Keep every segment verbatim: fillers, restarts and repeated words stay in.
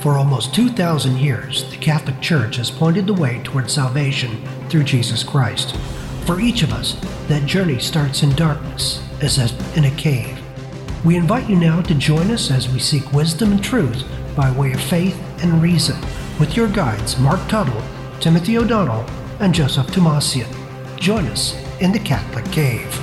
For almost two thousand years, the Catholic Church has pointed the way toward salvation through Jesus Christ. For each of us, that journey starts in darkness, as in a cave. We invite you now to join us as we seek wisdom and truth by way of faith and reason with your guides Mark Tuttle, Timothy O'Donnell, and Joseph Tomasian. Join us in the Catholic Cave.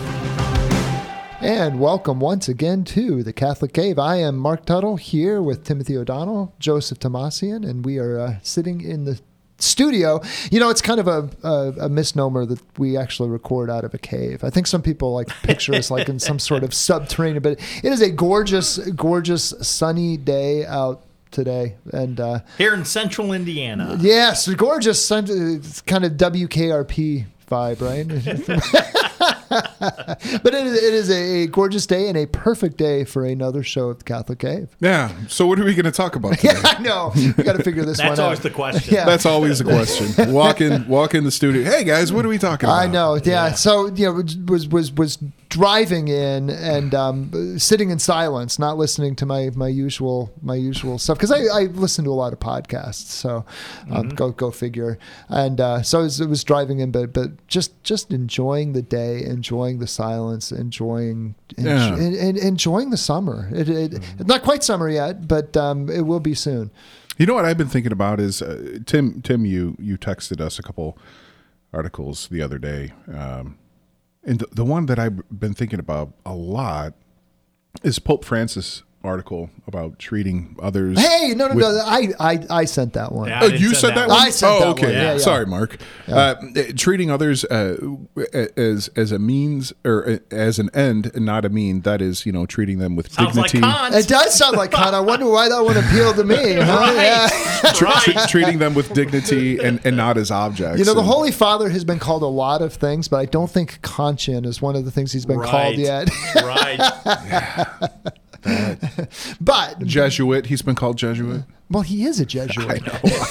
And welcome once again to the Catholic Cave. I am Mark Tuttle here with Timothy O'Donnell, Joseph Tomasian, and we are uh, sitting in the studio. You know, it's kind of a, a, a misnomer that we actually record out of a cave. I think some people like picture us like in some sort of subterranean, but it is a gorgeous, gorgeous sunny day out today. And uh, here in central Indiana. Yes, gorgeous, sun, kind of W K R P vibe, right? But it, it is a gorgeous day and a perfect day for another show at the Catholic Cave. Yeah. So what are we going to talk about today? Yeah, I know. We got to figure this one out. That's always the question. Yeah. That's always the question. Walk in, walk in the studio. Hey guys, what are we talking about? I know. Yeah. Yeah. So you know, was was was driving in and um, sitting in silence, not listening to my my usual my usual stuff because I, I listen to a lot of podcasts. So um, mm-hmm. go go figure. And uh, so it was, it was driving in, but but just just enjoying the day, enjoying the silence, enjoying Yeah. en- en- enjoying the summer. It, it mm-hmm. Not quite summer yet, but um, it will be soon. You know what I've been thinking about is uh, Tim. Tim, you you texted us a couple articles the other day. Um, And the, the one that I've been thinking about a lot is Pope Francis' article about treating others. Hey, no, no, with, no. I, I, I sent that one. Yeah. Oh, I didn't you send said that that one. one? I sent oh, that okay. one. Yeah, yeah. Sorry, Mark. Yeah. Uh, treating others uh, as as a means or as an end and not a mean. That is, you know, treating them with Sounds dignity. like Kant. It does sound like Kant. I wonder why that would appeal to me. Huh? Right. Yeah. Tr- Right. tr- treating them with dignity and, and not as objects. You know, the And- Holy Father has been called a lot of things, but I don't think Kantian is one of the things he's been Right. called yet. Right. But, Jesuit. He's been called Jesuit. well, he is a Jesuit. I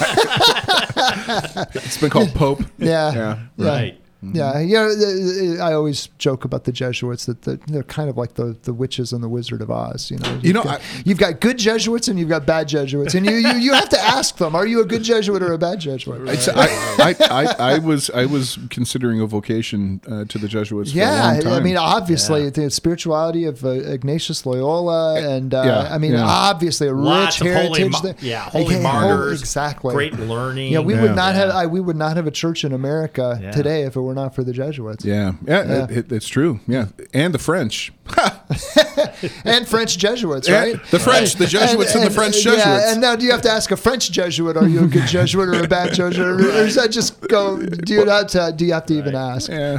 know. It's been called Pope. Yeah. Yeah. Yeah. Right. Yeah, you know, the- the- I always joke about the Jesuits that the, they're kind of like the, the witches and the Wizard of Oz. You know, you've You know, got, I- you've got good Jesuits and you've got bad Jesuits, and you, you, you have to ask them: are you a good Jesuit or a bad Jesuit? It's- I, I, I, I was I was considering a vocation uh, to the Jesuits. For a Yeah, long time. I mean, obviously, Yeah. the spirituality of uh, Ignatius Loyola, and uh, Yeah, I mean, yeah. obviously, a Lots rich of holy, heritage. ma- there. yeah, holy Okay, martyrs. exactly. Great learning. Yeah, we Yeah. would not have Yeah. I, we would not have a church in America Yeah. today if it were not for the Jesuits. yeah, yeah, Yeah. It, it, it's true. Yeah, and the French, And French Jesuits, Yeah, right? the French, the Jesuits, and, the French Jesuits. Yeah, and now do you have to ask a French Jesuit, are you a good Jesuit or a bad Jesuit, or, or does that just go? Do you have to? Do you have to even ask? yeah,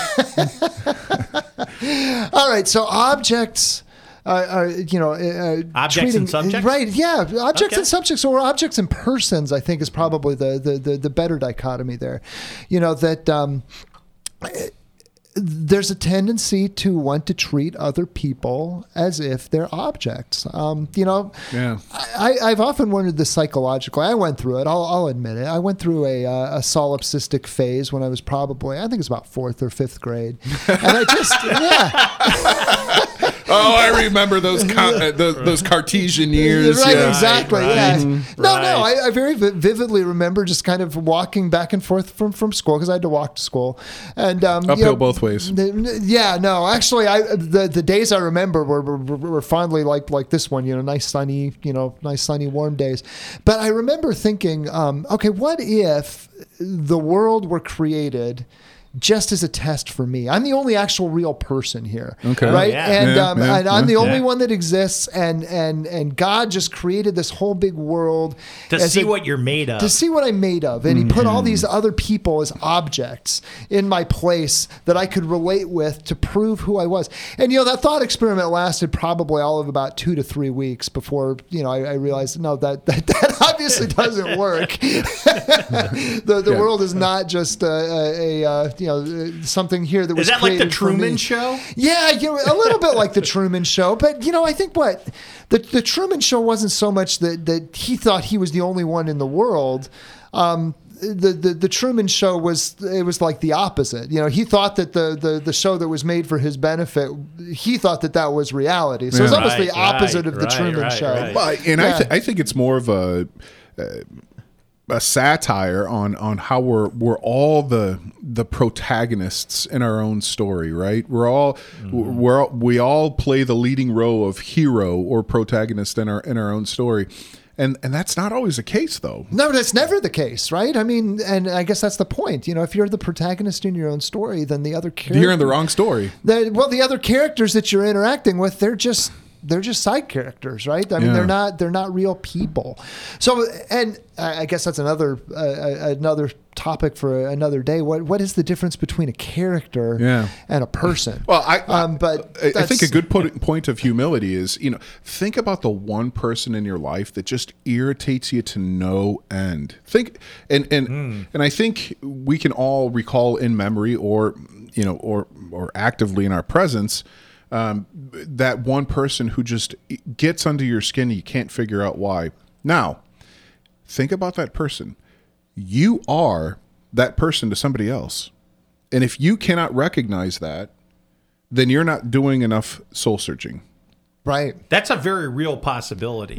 All right, so objects. Uh, are, you know, uh, Objects and subjects? right? Yeah, objects Okay. and subjects, or objects and persons. I think is probably the the the, the better dichotomy there. You know that. Um, There's a tendency to want to treat other people as if they're objects. Um, you know, Yeah. I, I've often wondered this psychologically. I went through it. I'll, I'll admit it. I went through a, uh, a solipsistic phase when I was probably, I think it was about fourth or fifth grade. And I just, yeah. Oh, I remember those con- uh, those, those Cartesian years. Right, yeah. exactly. Right, Yeah. right. No, no. Right. I, I very vi- vividly remember just kind of walking back and forth from, from school because I had to walk to school, and um, you Uphill know, both ways. the- yeah, no. Actually, I the, the days I remember were, were, were fondly like like this one. You know, nice sunny, you know, nice sunny warm days. But I remember thinking, um, okay, what if the world were created just as a test for me? I'm the only actual real person here, Okay. right? Yeah. And, Yeah, um, yeah, and I'm yeah. the only Yeah. one that exists, and and and God just created this whole big world to as see a- what you're made of. to see what I'm made of. And he put all these other people as objects in my place that I could relate with to prove who I was. And, you know, that thought experiment lasted probably all of about two to three weeks before, you know, I, I realized, no, that, that, that obviously doesn't work. the the Yeah. world is not just a, a, a uh, you know, something here that was Is that like the created for me. Truman Show? Yeah, you know, a little bit like the Truman Show, but you know, I think what the the Truman Show wasn't so much that that he thought he was the only one in the world. Um, the, the the Truman Show was it was like the opposite. You know, he thought that the the the show that was made for his benefit, he thought that that was reality. So Yeah. it's almost Right, the opposite right, of the right, Truman right, Show. right. Well, and I, Yeah. th- I think it's more of a uh, a satire on on how we're we're all the the protagonists in our own story, right? We're all Mm-hmm. we're all, we all play the leading role of hero or protagonist in our in our own story, and and that's not always the case, though. No, that's never the case, right? I mean, and I guess that's the point. You know, if you're the protagonist in your own story, then the other characters, You're in the wrong story. the, well, the other characters that you're interacting with, they're just they're just side characters, right? I mean, Yeah. they're not they're not real people. So, and I I guess that's another uh, another topic for another day. What what is the difference between a character Yeah. and a person? Well, I, um, but I, I think a that's- good point, point of humility is, you know, think about the one person in your life that just irritates you to no end. Think, and and and I think we can all recall in memory, or you know, or or actively in our presence, um, that one person who just gets under your skin and you can't figure out why. Now, think about that person. You are that person to somebody else. And if you cannot recognize that, then you're not doing enough soul searching. right. That's a very real possibility.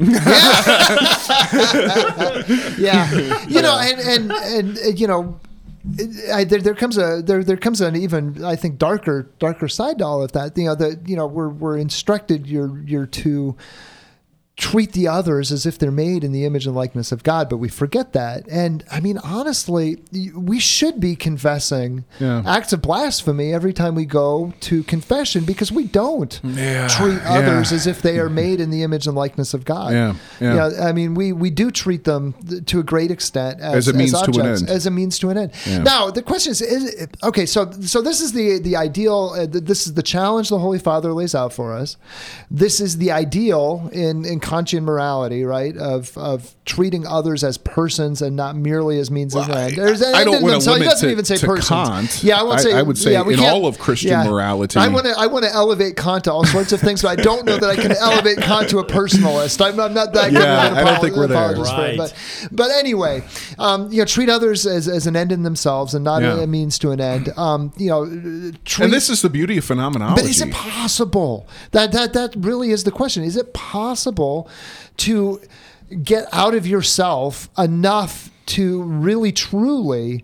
Yeah, you know, and and and uh, you know, I, there, there comes a there there comes an even I think darker darker side to all of that. You know, that you know we're we're instructed you're you're to treat the others as if they're made in the image and likeness of God, but we forget that. And I mean, honestly, we should be confessing Yeah. acts of blasphemy every time we go to confession, because we don't Yeah, treat yeah. others as if they are made in the image and likeness of God. Yeah, yeah. I mean, we, we do treat them th- to a great extent as, As a means to an objects, end. as a means to an end. Yeah. Now, the question is, is it, okay, so so this is the the ideal. Uh, th- this is the challenge the Holy Father lays out for us. This is the ideal in in Kantian morality, right? Of of treating others as persons and not merely as means of Well, end. I- There's- I don't it wanna doesn't- limit It doesn't to- even say to persons. Kant. Yeah, I would I- say. I would say yeah, we in can't- all of Christian yeah. morality. I want to I want to elevate Kant to all sorts of things, but I don't know that I can elevate Kant to a personalist. I'm, I'm not that good Yeah, of an I don't apolo- think we're there. apologist for it. Right. But but anyway, um, you know, treat others as, as an end in themselves and not Yeah. a means to an end. Um, you know, treat, And this is the beauty of phenomenology. but is it possible? That that that really is the question. Is it possible to get out of yourself enough to really truly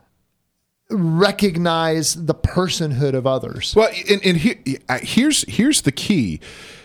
recognize the personhood of others? Well, and, and here, here's here's the key.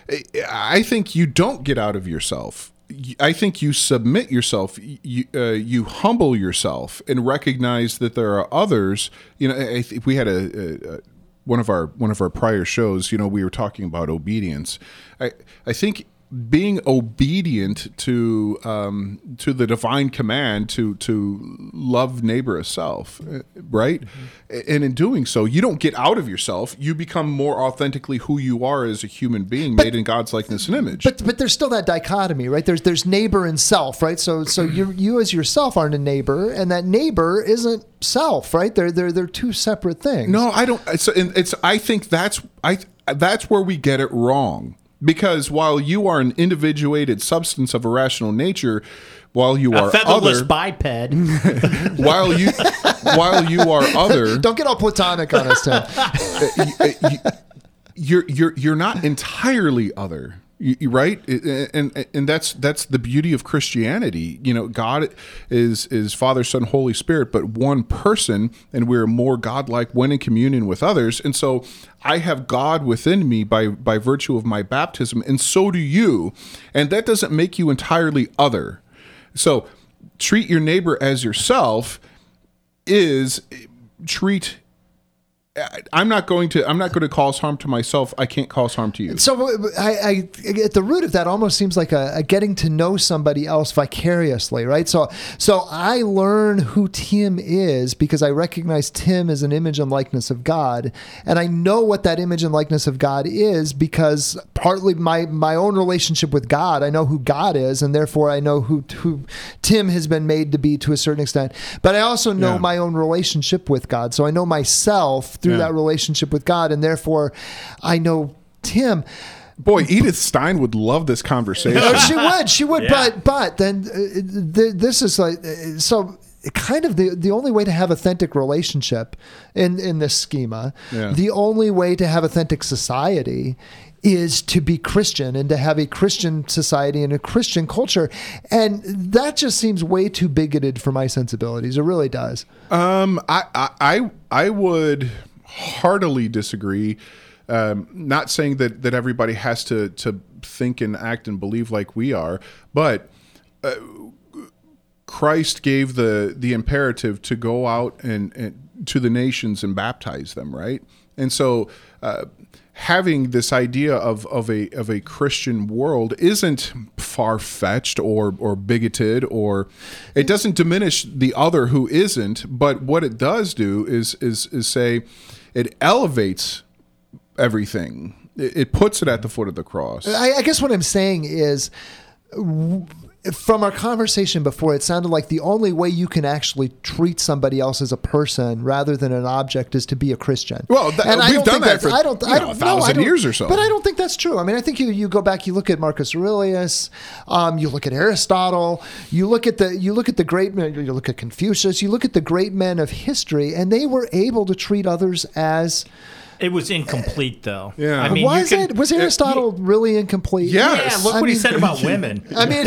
I think you don't get out of yourself. I think you submit yourself. You uh, you humble yourself and recognize that there are others. You know, I think we had a, a one of our one of our prior shows. You know, we were talking about obedience. I I think being obedient to um, to the divine command to to love neighbor as self, right? Mm-hmm. And in doing so, you don't get out of yourself. You become more authentically who you are as a human being, But- made in God's likeness and image. But but there's still that dichotomy, right? There's there's neighbor and self, right? So so you you as yourself aren't a neighbor, and that neighbor isn't self, right? They're they're they're two separate things. No, I don't. It's, it's. I think that's. I. That's where we get it wrong. Because while you are an individuated substance of a rational nature, while you A are featherless other, biped. while you, while you are other, Don't get all platonic on us, Tim. you, you're you're you're not entirely other. You, you- right, and, and and that's that's the beauty of Christianity. You know, God is is Father, Son, Holy Spirit, but one person, and we're more godlike when in communion with others. And so, I have God within me by by virtue of my baptism, and so do you. And that doesn't make you entirely other. So, treat your neighbor as yourself is treat. I'm not going to. I'm not going to cause harm to myself. I can't cause harm to you. So I, I, at the root of that, almost seems like a, a getting to know somebody else vicariously, right? So, so I learn who Tim is because I recognize Tim as an image and likeness of God, and I know what that image and likeness of God is because partly my my own relationship with God. I know who God is, and therefore I know who who Tim has been made to be to a certain extent. But I also know Yeah. my own relationship with God, so I know myself through Yeah. that relationship with God, and therefore I know Tim. Boy, Edith Stein would love this conversation. Oh, she would, she would, Yeah. but but then uh, th- this is like uh, so. kind of the, the only way to have authentic relationship in, in this schema, Yeah. the only way to have authentic society is to be Christian and to have a Christian society and a Christian culture. And that just seems way too bigoted for my sensibilities. It really does. Um, I, I, I I would heartily disagree. Um, not saying that, that everybody has to, to think and act and believe like we are, but uh, Christ gave the, the imperative to go out and, and to the nations and baptize them, right? And so uh, having this idea of, of a of a Christian world isn't far-fetched or or bigoted, or it doesn't diminish the other who isn't, but what it does do is is is say it elevates everything. It, it puts it at the foot of the cross. I, I guess what I'm saying is, w- from our conversation before, it sounded like the only way you can actually treat somebody else as a person rather than an object is to be a Christian. Well, that, and I we've don't done think that that's- for I don't, you I know, don't, a no, I thousand don't- years or so. But I don't think that's true. I mean, I think you, you go back, you look at Marcus Aurelius, um, you look at Aristotle, you look at the you look at the great men, you look at Confucius, you look at the great men of history, and they were able to treat others as. It was incomplete, though. Yeah. I mean, was you can, it? Was Aristotle really incomplete? Yeah. Yeah, look I what he mean- said about women. I mean,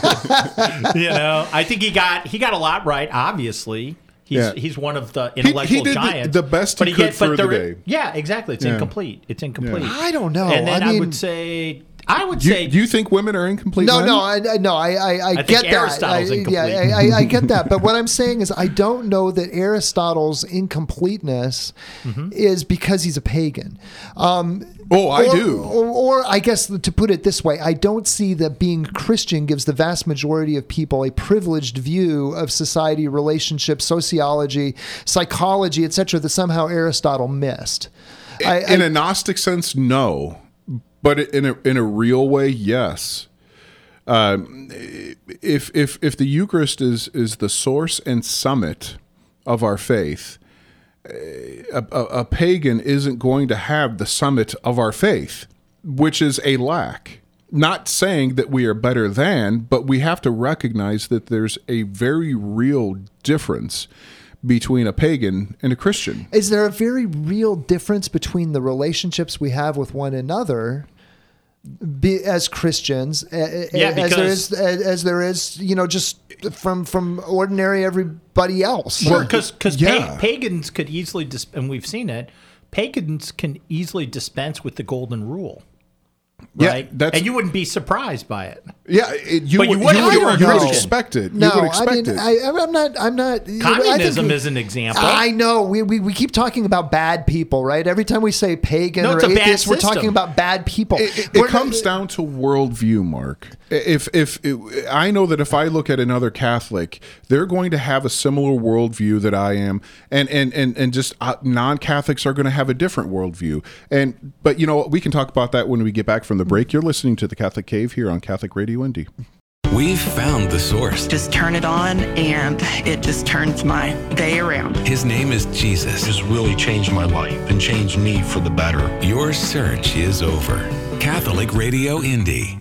You know, I think he got he got a lot right. Obviously, he's Yeah. he's one of the intellectual did the- giants. the best he but could get- for but the there- day. Yeah, exactly. It's Yeah. incomplete. It's incomplete. I don't know. And then I I, mean- would say, I would Do you, say, do you think women are incomplete? No, men? no, I, I no, I, I, I, think get that. Aristotle's I, incomplete. Yeah, I, I, I get that. But what I'm saying is, I don't know that Aristotle's incompleteness Mm-hmm. is because he's a pagan. Um, Oh, I or, do. Or, or I guess to put it this way, I don't see that being Christian gives the vast majority of people a privileged view of society, relationships, sociology, psychology, et cetera, that somehow Aristotle missed. I, In I- a Gnostic sense, no, but in a in a real way, yes. Um, if if if the Eucharist is is the source and summit of our faith, a, a, a pagan isn't going to have the summit of our faith, which is a lack. Not saying that we are better than, but we have to recognize that there's a very real difference between a pagan and a Christian. Is there a very real difference between the relationships we have with one another be, as Christians, a- a- Yeah, as there because- is, as, as there is, you know, just from from ordinary everybody else? because because yeah. pagans could easily, dis- and we've seen it, pagans can easily dispense with the golden rule. Yeah, Right? that's- and you wouldn't be surprised by it. Yeah, it, you, But you would, would you if would, you were a you would Christian. expect it. No, you would expect I mean, it. I, I'm not. I'm not. Communism I think, is an example. I know. We, we we keep talking about bad people, right? Every time we say pagan No, or it's a bad atheist, we're talking system. about bad people. It, it, We're it not- comes down to worldview, Mark. If if it, I know that if I look at another Catholic, they're going to have a similar worldview that I am, and and and and just uh, non-Catholics are going to have a different worldview. And but you know we can talk about that when we get back from the break. You're listening to the Catholic Cave here on Catholic Radio Indy. We've found the source. Just turn it on and it just turns my day around. His name is Jesus. Has really changed my life and changed me for the better. Your search is over. Catholic Radio Indy.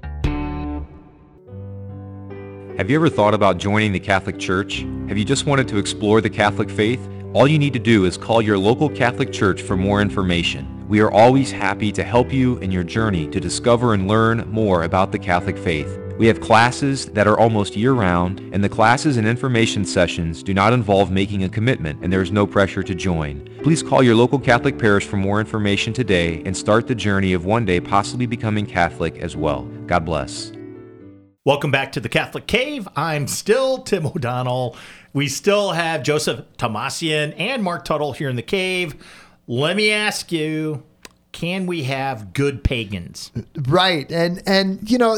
Have you ever thought about joining the Catholic Church? Have you just wanted to explore the Catholic faith? All you need to do is call your local Catholic Church for more information. We are always happy to help you in your journey to discover and learn more about the Catholic faith. We have classes that are almost year-round, and the classes and information sessions do not involve making a commitment, and there is no pressure to join. Please call your local Catholic parish for more information today and start the journey of one day possibly becoming Catholic as well. God bless. Welcome back to the Catholic Cave. I'm still Tim O'Donnell. We still have Joseph Tomasian and Mark Tuttle here in the cave. Let me ask you, can we have good pagans? Right. And, and you know,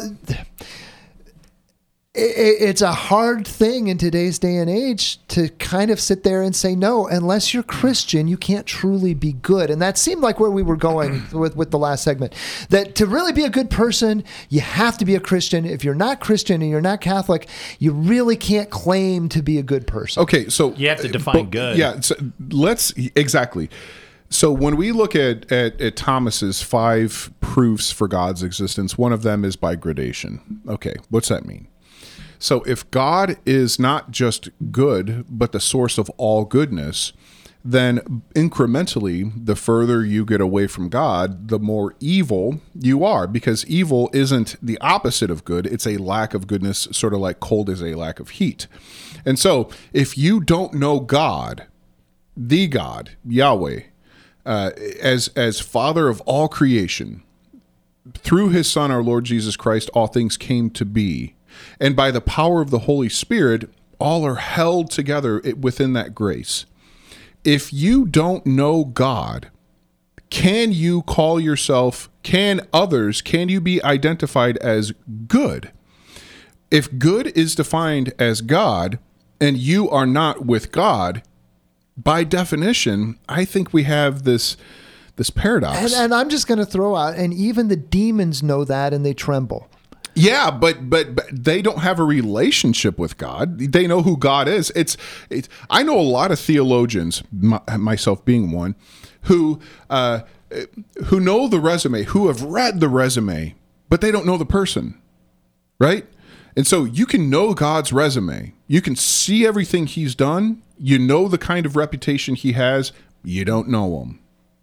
it, it's a hard thing in today's day and age to kind of sit there and say, no, unless you're Christian, you can't truly be good. And that seemed like where we were going with, with the last segment, that to really be a good person, you have to be a Christian. If you're not Christian and you're not Catholic, you really can't claim to be a good person. Okay, so You have to define but- good. Yeah, so let's exactly. So when we look at, at at Thomas's five proofs for God's existence, one of them is by gradation. Okay, what's that mean? So if God is not just good, but the source of all goodness, then incrementally, the further you get away from God, the more evil you are, because evil isn't the opposite of good. It's a lack of goodness, sort of like cold is a lack of heat. And so if you don't know God, the God, Yahweh, uh, as, as Father of all creation, through his Son, our Lord Jesus Christ, all things came to be. And by the power of the Holy Spirit, all are held together within that grace. If you don't know God, can you call yourself, can others, can you be identified as good? If good is defined as God and you are not with God, by definition, I think we have this this paradox. And, and I'm just going to throw out, and even the demons know that and they tremble. Yeah, but, but but they don't have a relationship with God. They know who God is. It's it's. I know a lot of theologians, my, myself being one, who uh, who know the resume, who have read the resume, but they don't know the person, right? And so you can know God's resume. You can see everything he's done. You know the kind of reputation he has. You don't know him.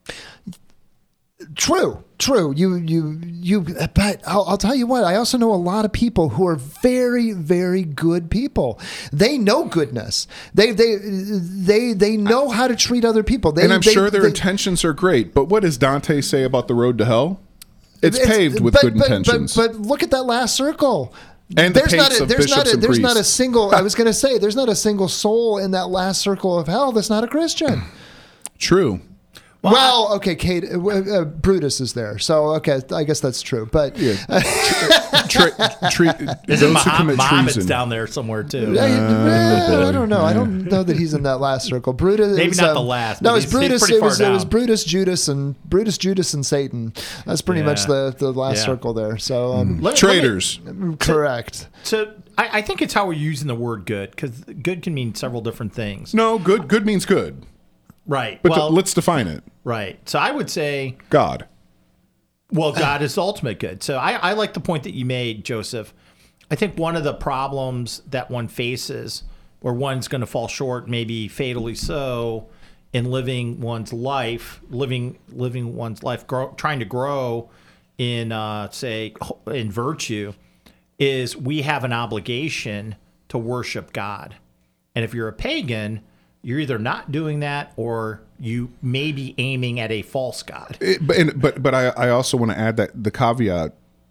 True, true. You, you, you. But I'll, I'll tell you what. I also know a lot of people who are very, very good people. They know goodness. They, they, they, they know how to treat other people. They, and I'm they, sure their they, intentions are great. But what does Dante say about the road to hell? It's, it's paved with but, good but, intentions. But, but look at that last circle. And the there's not pace a, of there's bishops not a, and there's not a priests. single. I was going to say there's not a single soul in that last circle of hell that's not a Christian. True. Well, well okay, Kate, uh, uh, Brutus is there, so okay, I guess that's true. But yeah. tra- tra- tra- Is it Muhammad, Muhammad's down there somewhere too? Uh, uh, I don't know. I don't know that he's in that last circle. Brutus, maybe was, not um, the last. No, it's Brutus. It was, it was down. Brutus, Judas, and Brutus, Judas, and Satan. That's pretty yeah. much the, the last yeah. circle there. So um, let, traitors, let me, correct. So I, I think it's how we're using the word good, because good can mean several different things. No, good. Good means good. Right. But well, th- let's define it. Right. So I would say God. Well, God is the ultimate good. So I, I like the point that you made, Joseph. I think one of the problems that one faces, where one's going to fall short, maybe fatally so, in living one's life, living living one's life, grow, trying to grow in, uh, say, in virtue, is we have an obligation to worship God. And if you're a pagan, you're either not doing that or you may be aiming at a false God. It, but, and, but but I, I also want to add that the caveat,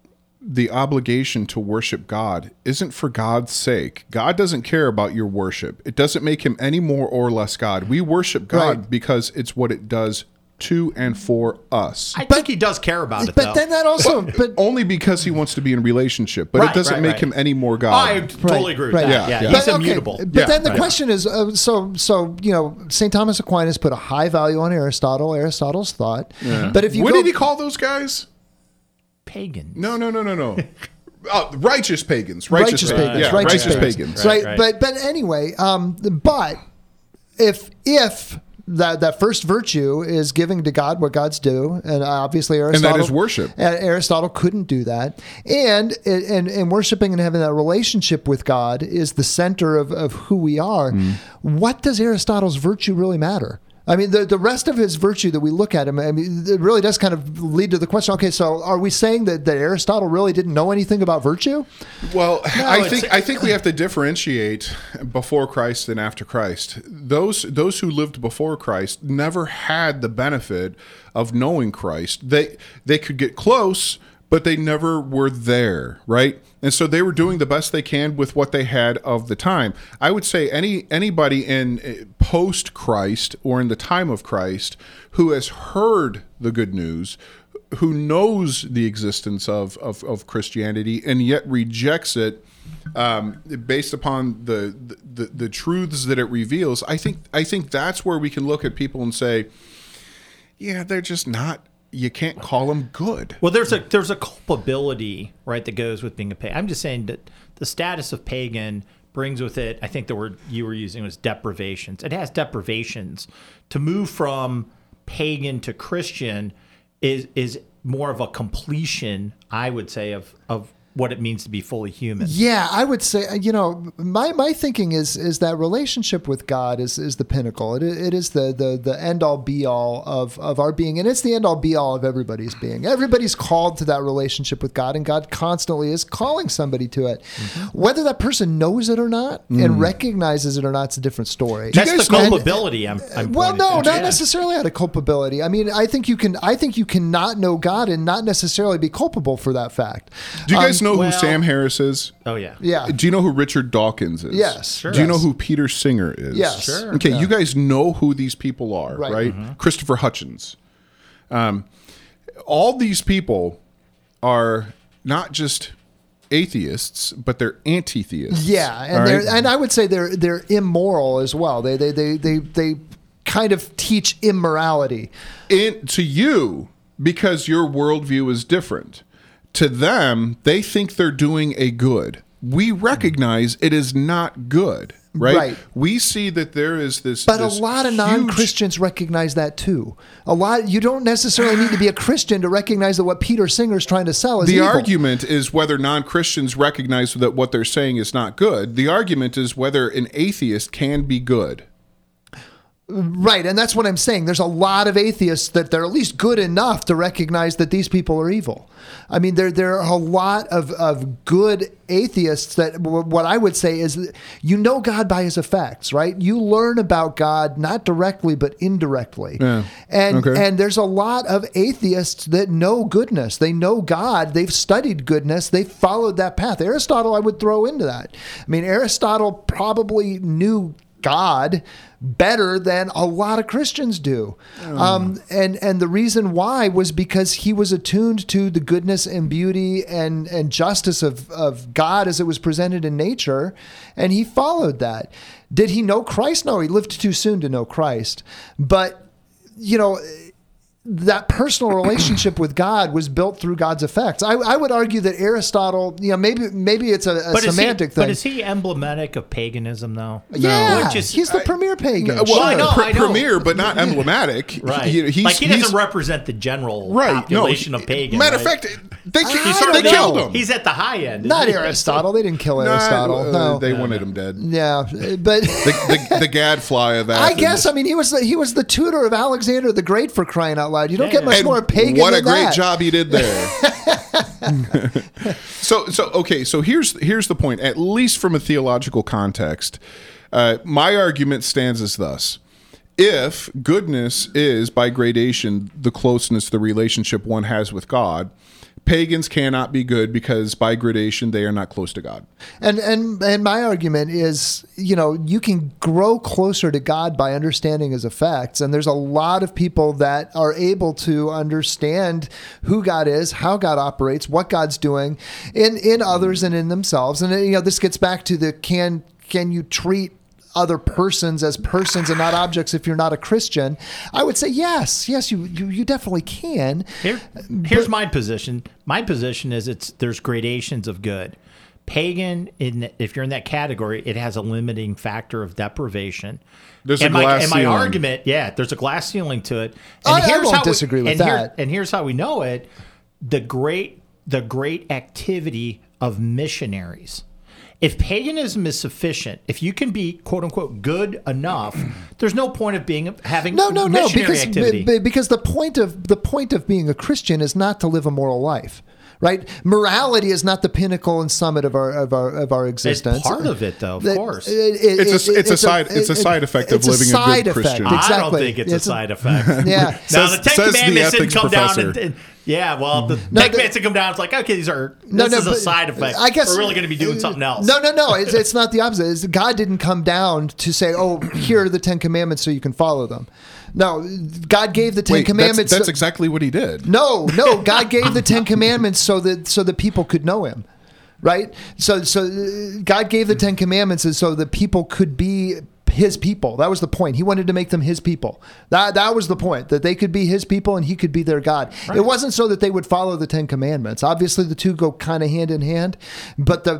the obligation to worship God isn't for God's sake. God doesn't care about your worship. It doesn't make him any more or less God. We worship God Right. because it's what it does to and for us. I think he does care about it, But though. then that also, but Only because he wants to be in relationship, but Right, it doesn't right, make right. him any more God. I totally agree with right. that. Yeah, Yeah, yeah. he's But, okay, immutable. But Yeah, then the right. question is, uh, so so you know, Saint Thomas Aquinas put a high value on Aristotle, Aristotle's thought. But if you what go, did he call those guys? Pagan. No, no, no, no, no. Oh, righteous pagans. Righteous, righteous pagans. pagans, Yeah, righteous, righteous pagans, pagans. right? Right, right. But but anyway, um, but if if that that first virtue is giving to God what God's due, and obviously Aristotle, is worship. uh, Aristotle couldn't do that, and and and worshiping and having that relationship with God is the center of of who we are. Mm. What does Aristotle's virtue really matter? I mean, the, the rest of his virtue that we look at him, I mean, it really does kind of lead to the question, okay, so are we saying that, that Aristotle really didn't know anything about virtue? Well, I it's- think I think we have to differentiate before Christ and after Christ. Those those who lived before Christ never had the benefit of knowing Christ. They they could get close, but they never were there, right? And so they were doing the best they can with what they had of the time. I would say any anybody in post Christ or in the time of Christ who has heard the good news, who knows the existence of, of, of Christianity and yet rejects it um, based upon the, the the truths that it reveals, I think I think that's where we can look at people and say, yeah, they're just not. You can't call them good. Well, there's a there's a culpability, right, that goes with being a pagan. I'm just saying that the status of pagan brings with it, I think the word you were using was deprivations. It has deprivations. To move from pagan to Christian is is more of a completion, I would say, of of what it means to be fully human. Yeah, I would say, you know, my, my thinking is is that relationship with God is is the pinnacle. It, it is the the the end all be all of, of our being, and it's the end all be all of everybody's being. Everybody's called to that relationship with God, and God constantly is calling somebody to it. Mm-hmm. Whether that person knows it or not mm. and recognizes it or not, it's a different story. That's the culpability. I'm, I'm well, no, to. not yeah. necessarily out of culpability. I mean, I think you can. I think you cannot know God and not necessarily be culpable for that fact. Do you guys Um, know well, who Sam Harris is? Oh, yeah. Yeah. Do you know who Richard Dawkins is? Yes. Sure. Do you Yes. know who Peter Singer is? Yes. Sure. Okay, Yeah. you guys know who these people are, Right. right? Mm-hmm. Christopher Hitchens. Um, all these people are not just atheists, but they're anti-theists. Yeah, and all they're right? and I would say they're they're immoral as well. They they they they they kind of teach immorality. In, to you, because your worldview is different. To them, they think they're doing a good. We recognize it is not good, right? Right. We see that there is this. But this a lot of huge- non-Christians recognize that too. A lot. You don't necessarily need to be a Christian to recognize that what Peter Singer is trying to sell is The evil. argument is whether non-Christians recognize that what they're saying is not good. The argument is whether an atheist can be good. Right, and that's what I'm saying. There's a lot of atheists that they're at least good enough to recognize that these people are evil. I mean, there there are a lot of, of good atheists that w- what I would say is you know God by his effects, right? You learn about God not directly but indirectly. Yeah. And Okay. and there's a lot of atheists that know goodness. They know God. They've studied goodness. They've followed that path. Aristotle I would throw into that. I mean, Aristotle probably knew God better than a lot of Christians do. Oh. Um, and, and the reason why was because he was attuned to the goodness and beauty and, and justice of, of God as it was presented in nature, and he followed that. Did he know Christ? No, he lived too soon to know Christ. But, you know, that personal relationship with God was built through God's effects. I, I would argue that Aristotle, you know, maybe maybe it's a, a But is, he, semantic thing. but is he emblematic of paganism, though? Yeah, Which is- he's the I- premier pagan. Well, Well, I Sure. know, pr- I know. premier, but not emblematic. Right. He, he's, like he he's- doesn't represent the general right. population no, of pagans. Matter of right? fact, they, ki- I they don't killed know. him. He's at the high end. Not isn't he? Aristotle. They didn't kill Nah, Aristotle. uh, no. They wanted him dead. Yeah, but The, the, the gadfly of that. I guess I mean he was the, he was the tutor of Alexander the Great, for crying out loud. You don't Yeah. get much And more pagan what a than great that. job he did there. so so okay, so here's here's the point. At least from a theological context, uh, my argument stands as thus: if goodness is by gradation the closeness, the relationship one has with God, pagans cannot be good because by gradation they are not close to God. And and and my argument is, you know, you can grow closer to God by understanding his effects. And there's a lot of people that are able to understand who God is, how God operates, what God's doing in, in others and in themselves. And, you know, this gets back to the can can you treat other persons as persons and not objects if you're not a Christian? I would say yes. Yes, you you, you definitely can. Here, here's my position. My position is it's there's gradations of good. Pagan, in if you're in that category, it has a limiting factor of deprivation. There's and a my, glass and my ceiling. argument, yeah, there's a glass ceiling to it. And I- I won't how we- disagree with and here- that. and here's how we know it: the great the great activity of missionaries. If paganism is sufficient, if you can be quote unquote good enough, there's no point of being having No, no, no, missionary because activity. b- b- because the point of the point of being a Christian is not to live a moral life. Right, morality is not the pinnacle and summit of our of our of our existence. It's part of it, though, of That- course. it- it- It's a- it- it's a side- it's a side effect of it's a living a good side effect, Christian. Exactly. I don't think it's, a side effect. Yeah. Now, Says- the Ten says the Commandments didn't ethics come down professor. and, and yeah, well, the No, Ten the- Commandments didn't come down. It's like, okay, these are No, this no, is a but side effect. I guess we're really going to be doing something else. No, no, no. It's, it's not the opposite. It's, God didn't come down to say, "Oh, here are the Ten Commandments, so you can follow them." No, God gave the Ten Wait, Commandments. that's, that's so- exactly what he did. No, no. God gave the Ten Commandments so that so that people could know Him, right? So, so uh, God gave the Ten Commandments so that people could be His people. That was the point. He wanted to make them His people. That that was the point, that they could be His people and He could be their God. Right. It wasn't so that they would follow the Ten Commandments. Obviously, the two go kind of hand in hand, but the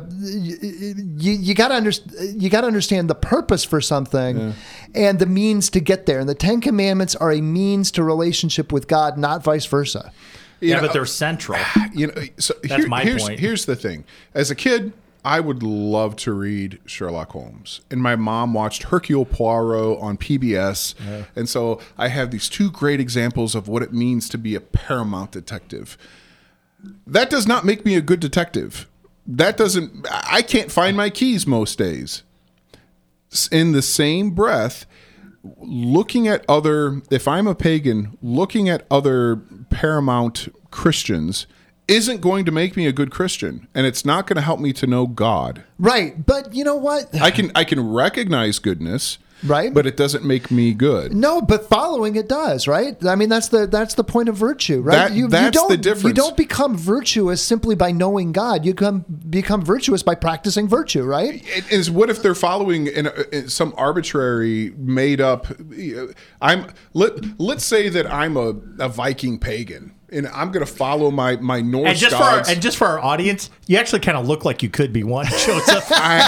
you, you got to understand you got to understand the purpose for something Yeah. and the means to get there. And the Ten Commandments are a means to relationship with God, not vice versa. You yeah, know, but they're central. You know, so That's here- my here's, point. Here's the thing. As a kid, I would love to read Sherlock Holmes. And my mom watched Hercule Poirot on P B S. Yeah. And so I have these two great examples of what it means to be a Paramount detective. That does not make me a good detective. That doesn't, I can't find my keys most days. In the same breath, looking at other, if I'm a pagan, looking at other Paramount Christians isn't going to make me a good Christian, and it's not going to help me to know God. Right, but you know what? I can I can recognize goodness, right? But it doesn't make me good. No, but following it does, right? I mean, that's the that's the point of virtue, right? That, you, that's you don't, the difference. You don't become virtuous simply by knowing God. You come become virtuous by practicing virtue, right? It is what if they're following in, a, in some arbitrary, made up? I'm let let's say that I'm a, a Viking pagan. And I'm going to follow my, my Norse and just gods. For our, and just for our audience, you actually kind of look like you could be one, Joseph.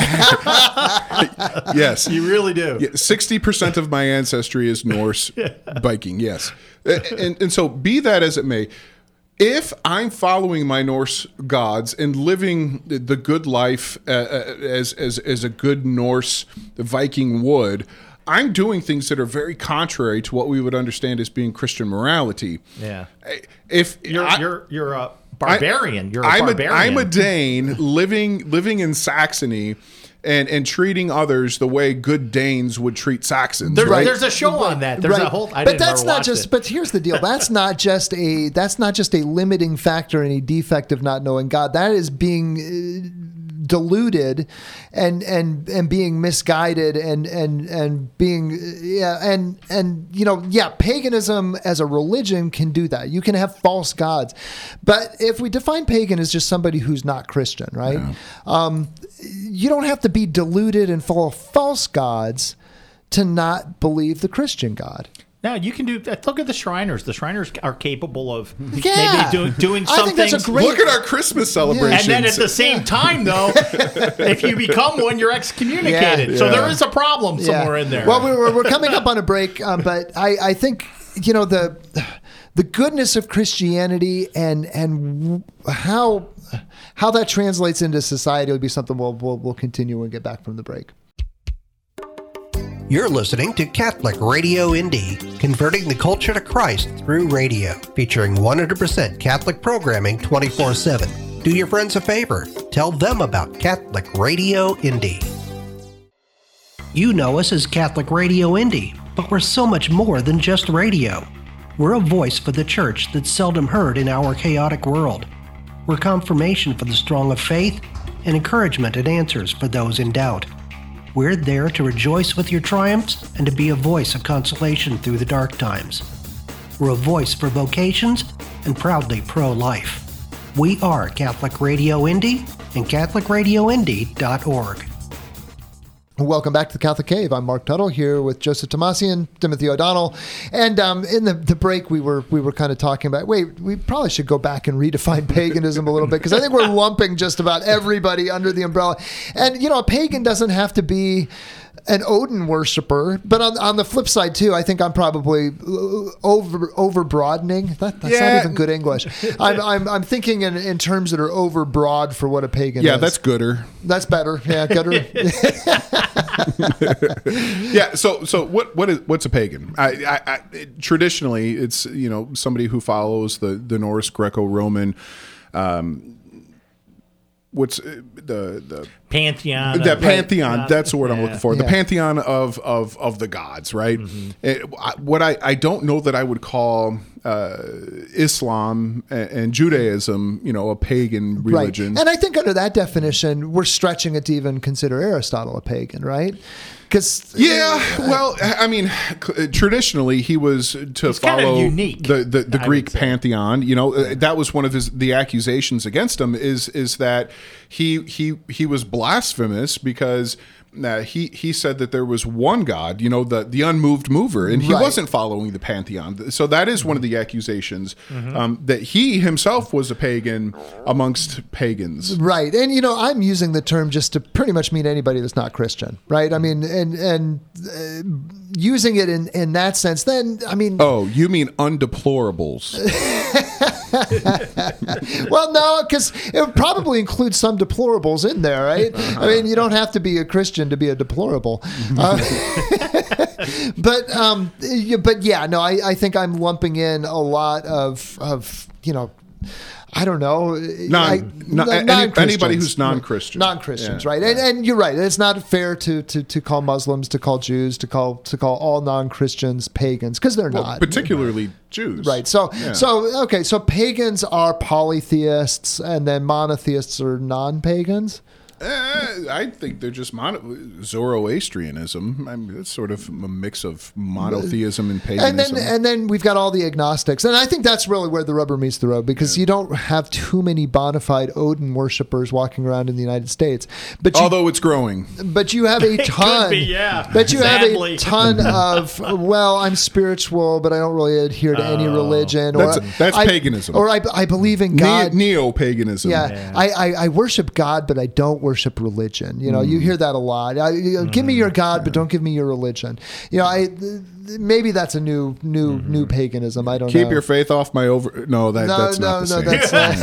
I, yes. You really do. Yeah, sixty percent of my ancestry is Norse Viking, yes. And, and so be that as it may, if I'm following my Norse gods and living the good life uh, as, as, as a good Norse Viking would, I'm doing things that are very contrary to what we would understand as being Christian morality. Yeah. If you're I, you're you're a barbarian, you're a I'm barbarian. A, I'm a Dane living living in Saxony. And, and treating others the way good Danes would treat Saxons. There, right? There's a show on that. There's right. a whole. I but didn't that's ever not watch just. it. But here's the deal. That's not just a. That's not just a limiting factor, any defect of not knowing God. That is being uh, deluded, and and and being misguided, and and and being uh, yeah, and and you know yeah, paganism as a religion can do that. You can have false gods, but if we define pagan as just somebody who's not Christian, right? Yeah. Um, you don't have to be deluded and full of false gods to not believe the Christian God. No, you can do that. Look at the Shriners. The Shriners are capable of yeah. maybe doing, doing I something. think that's a great... Look at our Christmas celebrations. And then at the same time, though, if you become one, you're excommunicated. Yeah. So Yeah. there is a problem somewhere yeah. in there. Well, we're, we're coming up on a break, um, but I, I think, you know, the the goodness of Christianity and and how how that translates into society will be something we'll, we'll, we'll continue when we get back from the break. You're listening to Catholic Radio Indy, converting the culture to Christ through radio, featuring one hundred percent Catholic programming twenty-four seven. Do your friends a favor. Tell them about Catholic Radio Indy. You know us as Catholic Radio Indy, but we're so much more than just radio. We're a voice for the church that's seldom heard in our chaotic world. We're confirmation for the strong of faith and encouragement and answers for those in doubt. We're there to rejoice with your triumphs and to be a voice of consolation through the dark times. We're a voice for vocations and proudly pro-life. We are Catholic Radio Indy and Catholic Radio Indy dot org. Welcome back to the Catholic Cave. I'm Mark Tuttle here with Joseph Tomasian, Timothy O'Donnell, and um, in the, the break we were we were kind of talking about. Wait, we probably should go back and redefine paganism a little bit because I think we're lumping just about everybody under the umbrella. And you know, a pagan doesn't have to be an Odin worshiper, but on on the flip side too, I think I'm probably over over broadening. That, that's yeah. not even good English. I'm I'm, I'm thinking in, in terms that are over broad for what a pagan yeah, is. that's gooder. That's better. Yeah, gooder. yeah. So, so what? What is? What's a pagan? I, I, I, traditionally, it's you know somebody who follows the the Norse Greco-Roman. Um, what's the the pantheon? The of, pantheon. right. That's the word yeah. I'm looking for. The Yeah. pantheon of of of the gods. Right. Mm-hmm. It, I, what I I don't know that I would call uh, Islam and, and Judaism, you know, a pagan religion. Right. And I think under that definition, we're stretching it to even consider Aristotle a pagan, right? Because yeah, well, I mean, traditionally he was to He's follow kind of unique, the the, the I Greek would say. pantheon. You know, uh, that was one of his the accusations against him is is that he he he was blasphemous because. Uh, he he said that there was one God, you know, the the unmoved mover, and he Right. wasn't following the pantheon. So that is one of the accusations Mm-hmm. um, that he himself was a pagan amongst pagans. Right. And, you know, I'm using the term just to pretty much mean anybody that's not Christian, right? I mean, and and uh, using it in, in that sense, then, I mean... Oh, you mean undeplorables. Well, no, because it would probably include some deplorables in there, right? I mean, you don't have to be a Christian to be a deplorable. Uh, but, um, yeah, but yeah, no, I, I think I'm lumping in a lot of, of you know, I don't know. Non, I, non, any, non-Christians. anybody who's non-Christian. Non-Christians, Yeah. right? And, and you're right. It's not fair to, to, to call Muslims, to call Jews, to call to call all non-Christians pagans, because they're Well, not. particularly Jews. Right. So Yeah. so okay. So pagans are polytheists, and then monotheists are non-pagans. Eh, I think they're just mono- Zoroastrianism. I mean, it's sort of a mix of monotheism and paganism. And then and then we've got all the agnostics, and I think that's really where the rubber meets the road, because yeah. you don't have too many bona fide Odin worshippers walking around in the United States. But you, although it's growing, but you have a ton. It could be, yeah. But you Sadly. have a ton of well, I'm spiritual, but I don't really adhere to any religion. Or that's that's I, paganism. Or I, I believe in God. Neo paganism. Yeah, Yeah. I, I, I worship God, but I don't worship religion. You know, mm. you hear that a lot. I, you know, mm. Give me your God, but don't give me your religion. You know, I maybe that's a new new mm-hmm. new paganism. I don't Keep know. your faith off my over. No, that no, that's no, not the no, same.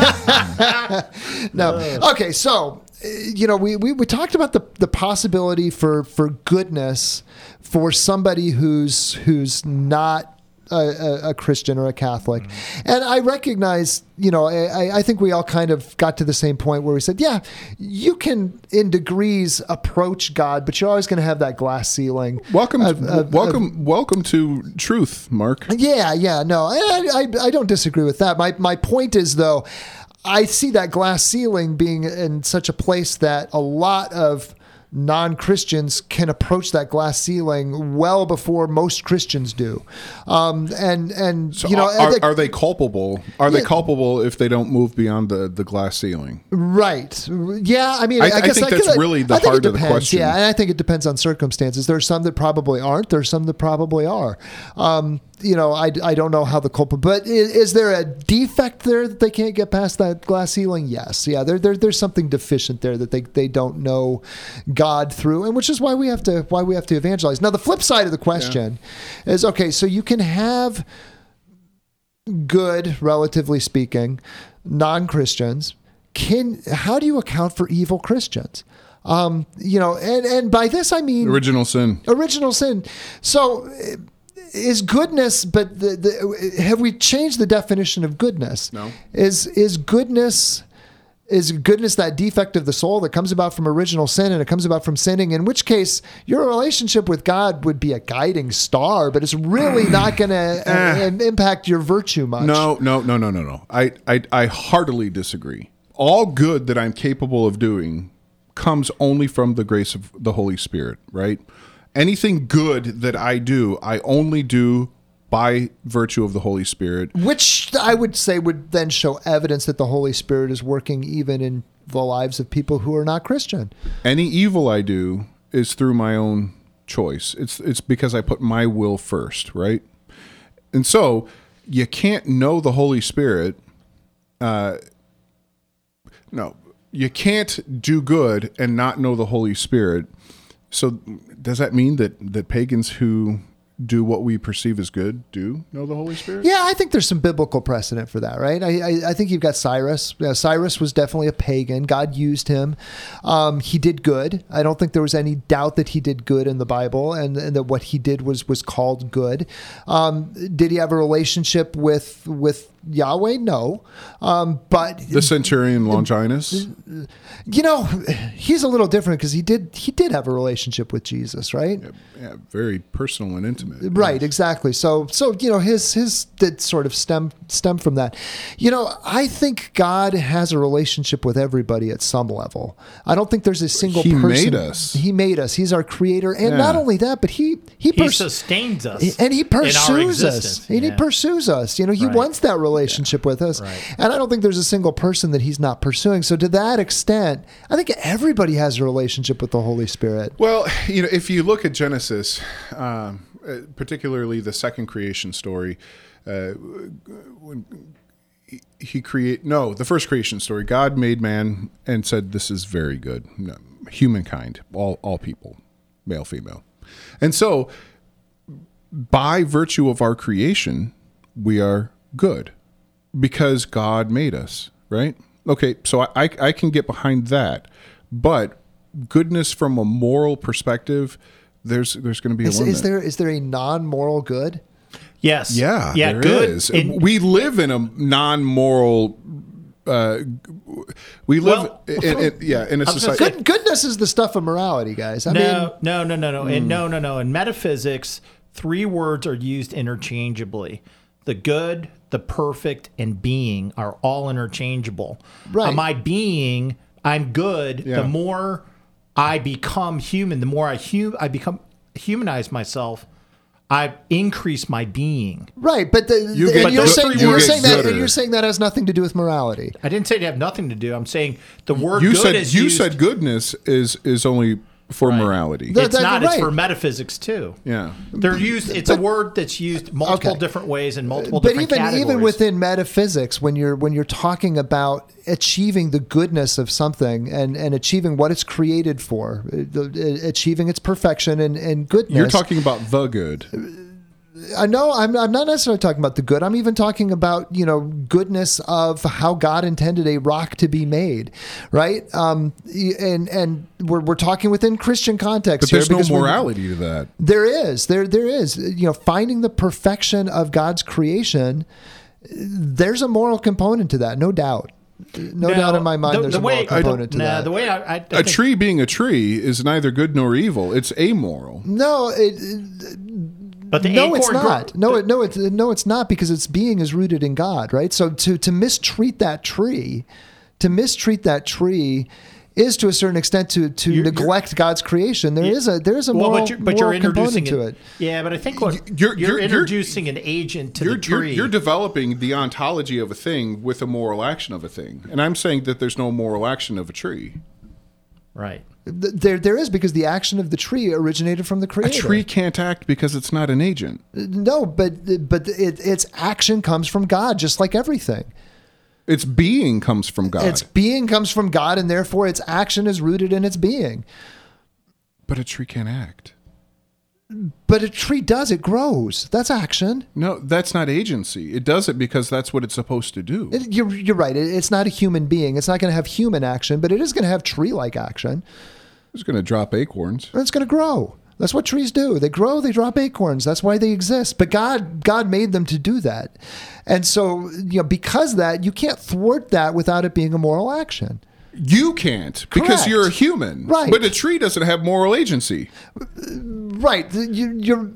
that's not. No. Okay, so you know, we, we, we talked about the, the possibility for, for goodness for somebody who's who's not A, a Christian or a Catholic. Mm-hmm. And I recognize, you know, I, I think we all kind of got to the same point where we said, yeah, you can in degrees approach God, but you're always going to have that glass ceiling. Welcome, of, to, of, welcome, of, welcome to truth, Mark. Yeah, yeah, no, I, I, I don't disagree with that. My, my point is, though, I see that glass ceiling being in such a place that a lot of non-Christians can approach that glass ceiling well before most Christians do. Um, and, and so you know, are, the, are they culpable? Are yeah, they culpable if they don't move beyond the, the glass ceiling? Right. Yeah. I mean, I, I, I guess think I that's guess, really the I think heart it of the depends. question. Yeah. And I think it depends on circumstances. There's some that probably aren't. There's some that probably are. Um, you know, I, I don't know how the culprit, but is, is there a defect there that they can't get past that glass ceiling? Yes. Yeah. There, there, there's something deficient there that they, they don't know God through, and which is why we have to, why we have to evangelize. Now, the flip side of the question yeah. is, okay, so you can have good, relatively speaking, non-Christians. Can, how do you account for evil Christians? Um, you know, and, and by this, I mean, original sin, original sin. So, is goodness, but the, the, have we changed the definition of goodness? No. Is is goodness is goodness that defect of the soul that comes about from original sin, and it comes about from sinning? In which case, your relationship with God would be a guiding star, but it's really not going to uh, impact your virtue much. No, no, no, no, no, no. I, I I heartily disagree. All good that I'm capable of doing comes only from the grace of the Holy Spirit, right? Anything good that I do, I only do by virtue of the Holy Spirit. Which I would say would then show evidence that the Holy Spirit is working even in the lives of people who are not Christian. Any evil I do is through my own choice. It's it's because I put my will first, right? And so you can't know the Holy Spirit. Uh, no, you can't do good and not know the Holy Spirit. So does that mean that, that pagans who do what we perceive as good do know the Holy Spirit? Yeah, I think there's some biblical precedent for that, right? I I, I think you've got Cyrus. Yeah, Cyrus was definitely a pagan. God used him. Um, he did good. I don't think there was any doubt that he did good in the Bible, and, and that what he did was was called good. Um, did he have a relationship with with Yahweh? No. Um, but the centurion Longinus, you know, he's a little different because he did he did have a relationship with Jesus, right? Yeah, yeah, very personal and intimate. Right, exactly. So, so you know, his his did sort of stem stem from that. You know, I think God has a relationship with everybody at some level. I don't think there's a single he person. He made us. He made us. He's our creator, and yeah. not only that, but he he, he pers- sustains us, and he pursues us, and yeah. he pursues us. You know, he right. wants that relationship yeah. with us, right. and I don't think there's a single person that he's not pursuing. So, to that extent, I think everybody has a relationship with the Holy Spirit. Well, you know, if you look at Genesis. Um, particularly the second creation story, uh, when he create no, the first creation story, God made man and said, "This is very good." No, humankind, all all people, male, female, and so by virtue of our creation, we are good, because God made us, right? Okay, so I, I, I can get behind that. But goodness from a moral perspective, there's there's going to be a is, limit. Is there is there a non-moral good? Yes. Yeah, yeah, there good. is. In- we live in a non-moral. Uh, we live, Well, in, in, yeah, in a I was gonna society. say- Good, goodness is the stuff of morality, guys. I no, mean, no, no, no, no, and no, no, no. In metaphysics, three words are used interchangeably: the good, the perfect, and being are all interchangeable. Right. Uh, my being, I'm good. Yeah. The more I become human, the more I hum- I become humanize myself. I increase my being. right? But the, You the- get and you're good- saying you you're get saying that gooder. you're saying that has nothing to do with morality. I didn't say it have nothing to do. I'm saying the word You good said is you used. said goodness is is only for morality. The- it's that- not. right. It's for metaphysics too. yeah. They're used. It's a But- word that's used multiple Okay. different ways in multiple But different even categories. even within metaphysics, when you're when you're talking about achieving the goodness of something and, and achieving what it's created for, uh, the- uh, achieving its perfection and, and goodness. You're talking about the good. I know I'm, I'm not necessarily talking about the good. I'm even talking about, you know, goodness of how God intended a rock to be made, right? Um, and and we're, we're talking within Christian context But here. there's no because we're- morality to that. There is. There there is. You know, finding the perfection of God's creation, there's a moral component to that, no doubt. No Now, doubt in my mind the- there's the a moral way- component to nah, that. The way I, I, I A think- tree being a tree is neither good nor evil. It's amoral. no, it, but the no, it's acorn not. gro- No, it, no, it's no, it's not because its being is rooted in God, right? So to to mistreat that tree, to mistreat that tree, is to a certain extent to to You're- neglect God's creation. There is a there is a well, moral, but you're, but moral you're introducing component to it. Yeah, but I think what You're- you're, you're- you're- introducing an agent to You're, the you're, tree. you're developing the ontology of a thing with a moral action of a thing. And I'm saying that there's no moral action of a tree. right. Th- There there is because the action of the tree originated from the A creator. tree can't act because it's not an agent. No, but but it, its action comes from God, just like everything. Its being comes from God. Its being comes from God, and therefore its action is rooted in its being. But a tree can't act. But a tree does; it grows. That's action. No, that's not agency. It does it because that's what it's supposed to do. It, you're you're right. It, it's not a human being. It's not going to have human action, but it is going to have tree-like action. It's going to drop acorns. And it's going to grow. That's what trees do. They grow, they drop acorns. That's why they exist. But God, God made them to do that. And so, you know, because of that, you can't thwart that without it being a moral action. You can't because Correct. you're a human. Right. But a tree doesn't have moral agency. Right. You, you're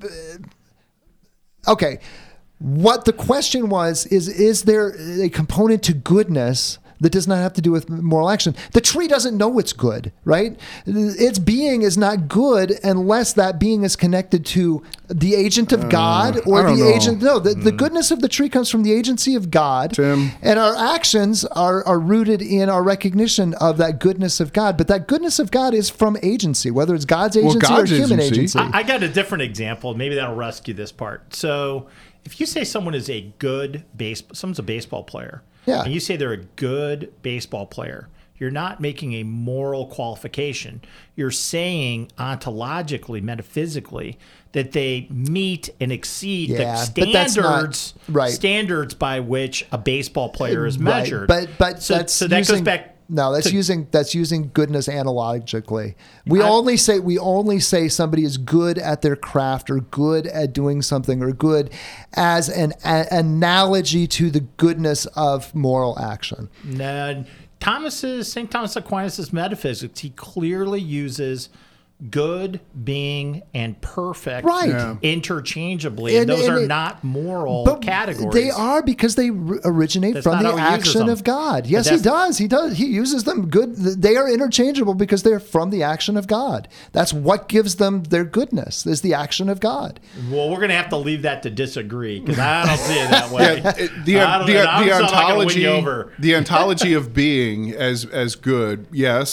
uh, okay. What the question was is: is there a component to goodness that does not have to do with moral action? The tree doesn't know it's good, right? Its being is not good unless that being is connected to the agent of God or I don't the know. agent. No, the, the goodness of the tree comes from the agency of God. Tim. And our actions are, are rooted in our recognition of that goodness of God. But that goodness of God is from agency, whether it's God's Well, agency God's or human agency. agency. I, I got a different example. Maybe that'll rescue this part. So, if you say someone is a good base, someone's a baseball player, Yeah. and you say they're a good baseball player, you're not making a moral qualification. You're saying ontologically, metaphysically, that they meet and exceed Yeah, the but that's not- standards right. standards by which a baseball player is Right, measured. But but so, that's so that using, goes back. No, that's to- using that's using goodness analogically. We I- only say we only say somebody is good at their craft or good at doing something or good as an a- analogy to the goodness of moral action. No, Thomas's Saint Thomas Aquinas' metaphysics, he clearly uses good, being, and perfect Right. Yeah. interchangeably, and, And- those and are it- not moral But categories. they are because they r- originate That's from not the how he uses action them. of God. But Yes, he that's- does. He does. He uses them good. They are interchangeable because they're from the action of God. That's what gives them their goodness is the action of God. Well, we're going to have to leave that to disagree because I don't see it that way. Yeah, it- the I don't the, know. the I'm sound like I'm gonna win ontology you over. the ontology of being as as good, yes.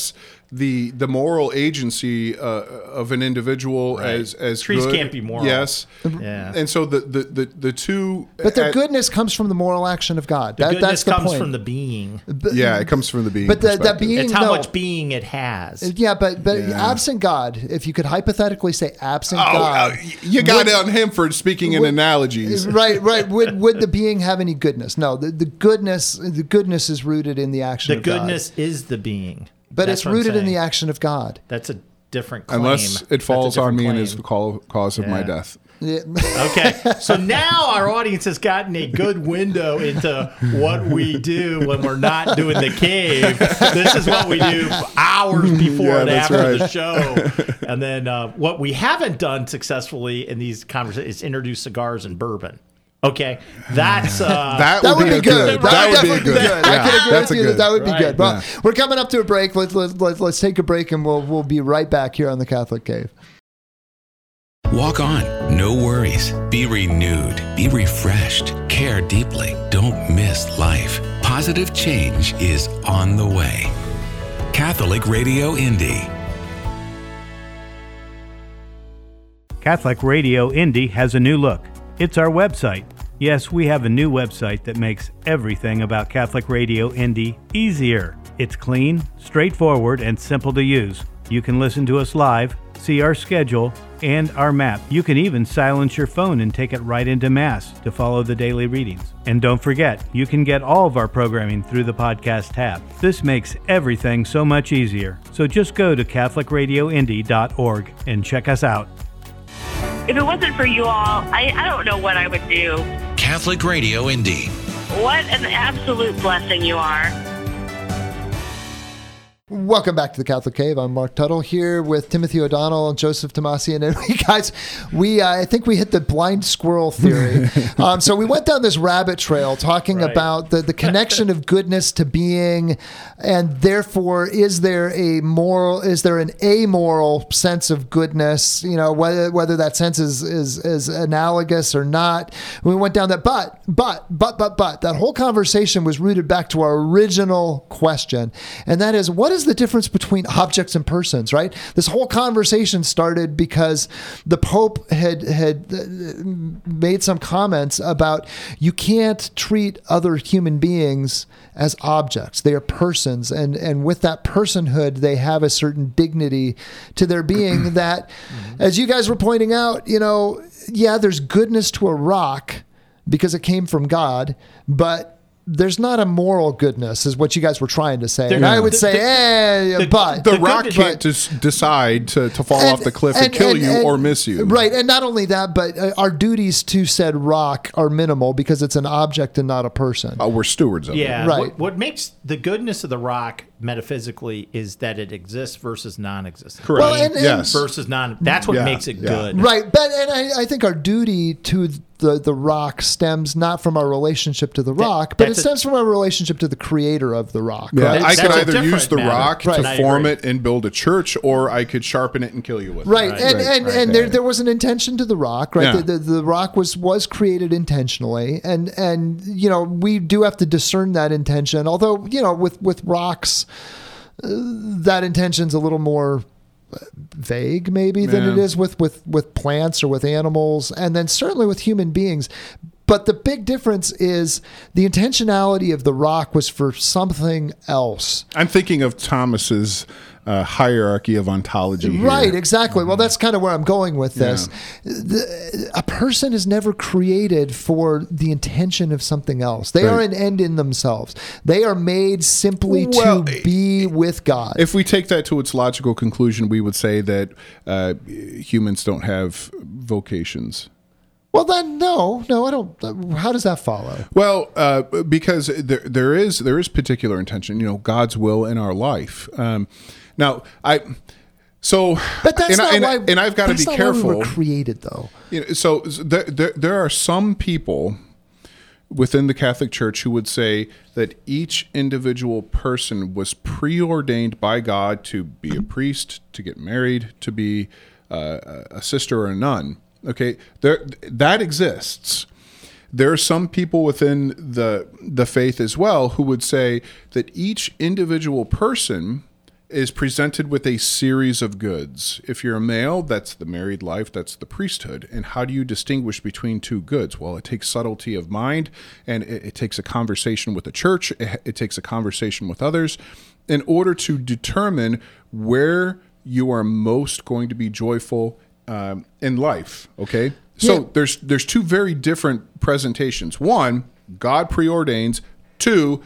the the moral agency uh, of an individual Right. as as Trees good. can't be moral. Yes, Yeah. and so the the the, the two. But the at- goodness comes from the moral action of God. The That, goodness that's the comes point. from the being. yeah, it comes from the being. But the- that perspective. being- It's how no. much being it has. Yeah, but but Yeah. absent God, if you could hypothetically say absent Oh, God, uh, you got would- on him for speaking in would- analogies. Right, right. Would would the being have any goodness? No, the, the goodness the goodness is rooted in the action The of God. goodness is the being. But That's it's what I'm rooted in the saying. action of God. That's a different claim. Unless it That's a falls on different me and claim. is the call, cause of my Yeah. death. Yeah. Okay, so now our audience has gotten a good window into what we do when we're not doing the cave. This is what we do hours before Yeah, and that's after right. the show. And then uh, what we haven't done successfully in these conversations is introduce cigars and bourbon. Okay, that's uh, That, That would be a good. That, That would would be definitely a be good. good. I Yeah, can agree that's with a you that good. that would be Right. good. Well, Yeah. we're coming up to a break. Let's, let's, let's, let's take a break and we'll, we'll be right back here on the Catholic Cave. Walk on. No worries. Be renewed. Be refreshed. Care deeply. Don't miss life. Positive change is on the way. Catholic Radio Indy. Catholic Radio Indy has a new look. It's our website. Yes, we have a new website that makes everything about Catholic Radio Indy easier. It's clean, straightforward, and simple to use. You can listen to us live, see our schedule, and our map. You can even silence your phone and take it right into Mass to follow the daily readings. And don't forget, you can get all of our programming through the podcast tab. This makes everything so much easier. So just go to Catholic Radio Indy dot org and check us out. If it wasn't for you all, I, I don't know what I would do. Catholic Radio Indy. What an absolute blessing you are. Welcome back to the Catholic Cave. I'm Mark Tuttle here with Timothy O'Donnell and Joseph Tomasian. And we guys, we uh, I think we hit the blind squirrel theory. um, so we went down this rabbit trail talking Right. about the, the connection of goodness to being, and therefore, is there a moral, is there an amoral sense of goodness? You know, whether whether that sense is is is analogous or not. We went down that, but but but but but that whole conversation was rooted back to our original question, and that is, what is the difference between objects and persons, right? This whole conversation started because the Pope had had made some comments about you can't treat other human beings as objects. They are persons, and and with that personhood, they have a certain dignity to their being that, as you guys were pointing out, you know, yeah, there's goodness to a rock because it came from God, but there's not a moral goodness, is what you guys were trying to say. There- And I would the- say, the- eh, the- but The, The rock good- can't just decide to, to fall off the cliff and, kill you or miss you. Right. And not only that, but uh, our duties to said rock are minimal because it's an object and not a person. Uh, we're stewards of Yeah. it. Right. What, what makes the goodness of the rock metaphysically is that it exists versus non-existent. Correct. Well, and- and- yes. Versus non. That's what Yeah, makes it yeah. good. Right. But and I, I think our duty to the, the rock stems not from our relationship to the rock, but it that's a- stems from our relationship to the creator of the rock. Yeah, Right. I That's could a either different use the matter. rock Right. to I form agree. it and build a church, or I could sharpen it and kill you with Right, it. and Right, and, right, and right. there there was an intention to the rock, right? Yeah. The, the the rock was was created intentionally, and and you know we do have to discern that intention. Although you know with with rocks, uh, that intention's a little more vague maybe than Yeah. it is with with with plants or with animals, and then certainly with human beings. But the big difference is the intentionality of the rock was for something else. I'm thinking of Thomas's uh, hierarchy of ontology. here. Right, exactly. Well, that's kind of where I'm going with this. The, a person is never created for the intention of something else. They are Right. an end in themselves. They are made simply Well, to be with God. If we take that to its logical conclusion, we would say that uh, humans don't have vocations. well, then, no, no, I don't. How does that follow? Well, uh, because there there is there is particular intention, you know, God's will in our life. Um, now, I so But that's and, not I, and, why. and I've got to that's be not careful. Why we were created, though. You know, so there, there there are some people within the Catholic Church who would say that each individual person was preordained by God to be a priest, to get married, to be uh, a sister or a nun. Okay, there that exists. There are some people within the the faith as well who would say that each individual person is presented with a series of goods. If you're a male, that's the married life, that's the priesthood. And how do you distinguish between two goods? Well, it takes subtlety of mind, and it, it takes a conversation with the church, it, it takes a conversation with others in order to determine where you are most going to be joyful um, in life, okay? So Yeah. there's there's two very different presentations. One, God preordains. Two,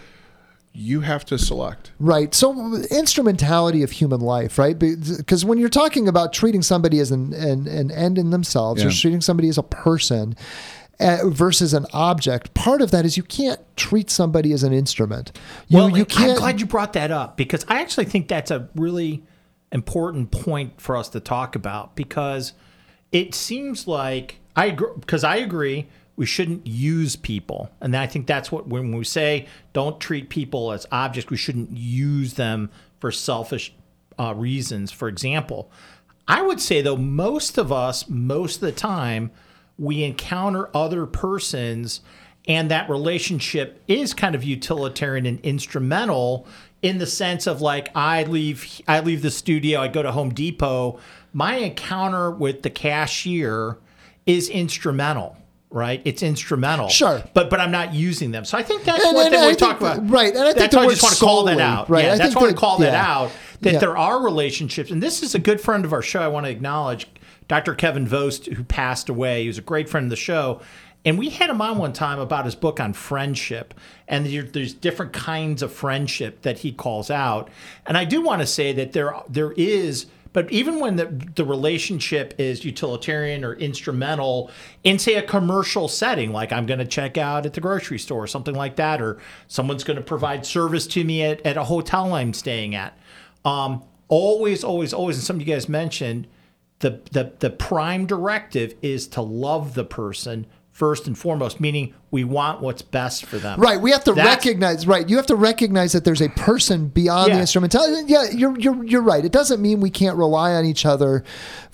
you have to select. Right. So instrumentality of human life, right? Because when you're talking about treating somebody as an, an, an end in themselves, Yeah. or treating somebody as a person uh, versus an object, part of that is you can't treat somebody as an instrument. You, Well, you I'm can't. glad you brought that up, because I actually think that's a really important point for us to talk about, because it seems like I agree, because I agree we shouldn't use people. And I think that's what, when we say don't treat people as objects, we shouldn't use them for selfish uh, reasons. For example, I would say, though, most of us, most of the time, we encounter other persons and that relationship is kind of utilitarian and instrumental, in the sense of, like, I leave I leave the studio, I go to Home Depot. My encounter with the cashier is instrumental, right? It's instrumental. Sure. But but I'm not using them. So I think that's And- what and that I we're think talking that- about. right, and I think that's the why I word just want to call that solely, out. right, Yeah, I that's think why I want that- to call that yeah. out, that Yeah. there are relationships. And this is a good friend of our show I want to acknowledge, Doctor Kevin Vost, who passed away. He was a great friend of the show. And we had him on one time about his book on friendship. And there- there's different kinds of friendship that he calls out. And I do want to say that there there is, but even when the, the relationship is utilitarian or instrumental in, say, a commercial setting, like I'm going to check out at the grocery store or something like that, or someone's going to provide service to me at, at a hotel I'm staying at. Um, always, always, always, and some of you guys mentioned, the, the, the prime directive is to love the person first and foremost, meaning we want what's best for them. Right, we have to That's- recognize. Right, you have to recognize that there's a person beyond Yeah. the instrumentality. Yeah, you're you're you're right. It doesn't mean we can't rely on each other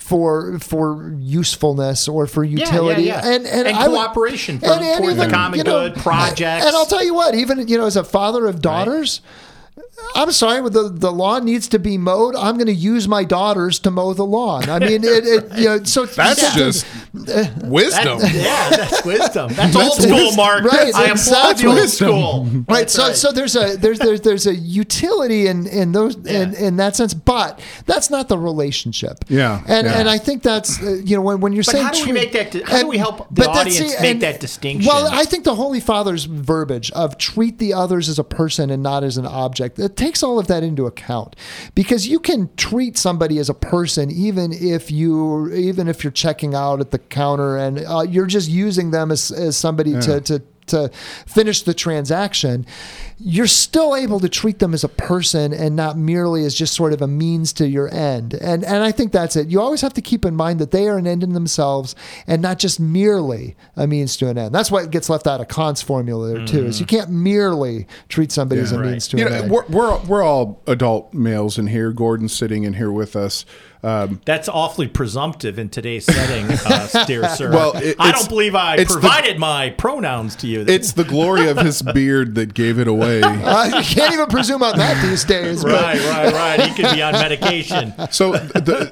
for for usefulness or for Yeah, utility yeah, yeah. and and, And I would- cooperation for- for the common good, projects. And I'll tell you what, even you know, as a father of daughters. I'm sorry, but the, the lawn needs to be mowed. I'm going to use my daughters to mow the lawn. I mean, it, it you know, so That's yeah. just wisdom. That- yeah, that's wisdom. That's, That's old school, wisdom. Mark. Right, I applaud exactly. the old Wisdom. school. Right. That's So so there's a there's there's there's a utility in in those in, in that sense, but that's not the relationship. Yeah, And yeah. and I think that's uh, you know when when you're But saying how do we treat- make that- how do and- we help the but that's- audience see, make and- that distinction? Well, I think the Holy Father's verbiage of treat the others as a person and not as an object, it takes all of that into account, because you can treat somebody as a person even if you even if you're checking out at the counter and uh, you're just using them as as somebody Yeah. to to to finish the transaction. You're still able to treat them as a person and not merely as just sort of a means to your end. And and I think that's it. You always have to keep in mind that they are an end in themselves and not just merely a means to an end. That's what gets left out of Kant's formula there too, is you can't merely treat somebody as a Yeah. means to You an know, end. we're, we're we're all adult males in here. Gordon's sitting in here with us. Um, That's awfully presumptive in today's setting, uh, dear sir. Well, it- I it's- don't believe I it's the- provided my pronouns to you. it's the glory of his beard that gave it away. Uh, you can't even presume on that these days. but- right, right, right. He could be on medication. So, the,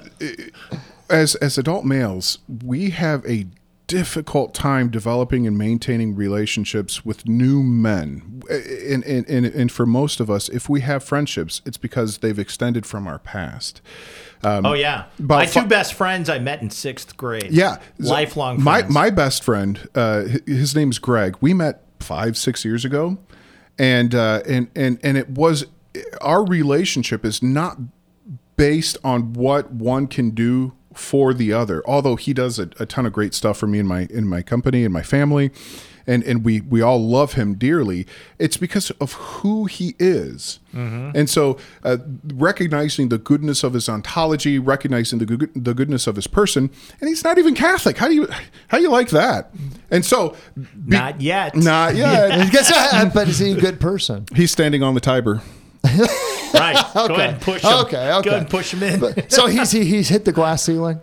as as adult males, we have a difficult time developing and maintaining relationships with new men. And, and, and, and for most of us, if we have friendships, it's because they've extended from our past. Um, Oh yeah, about my fi- two best friends I met in sixth grade. Yeah, So lifelong My friends. my best friend, uh, hi- his name's Greg. We met five six years ago, and uh, and and and it was our relationship is not based on what one can do for the other. Although he does a, a ton of great stuff for me in my in my company and my family, and and we we all love him dearly. It's because of who he is. And so, uh, recognizing the goodness of his ontology, recognizing the good, the goodness of his person, and he's not even Catholic. How do you how do you like that? And so, be- Not yet. not yet. Guess what? But is he a good person? He's standing on the Tiber. Right. Go ahead and push him. Okay, okay. Go ahead and push him in. So he's he, he's hit the glass ceiling.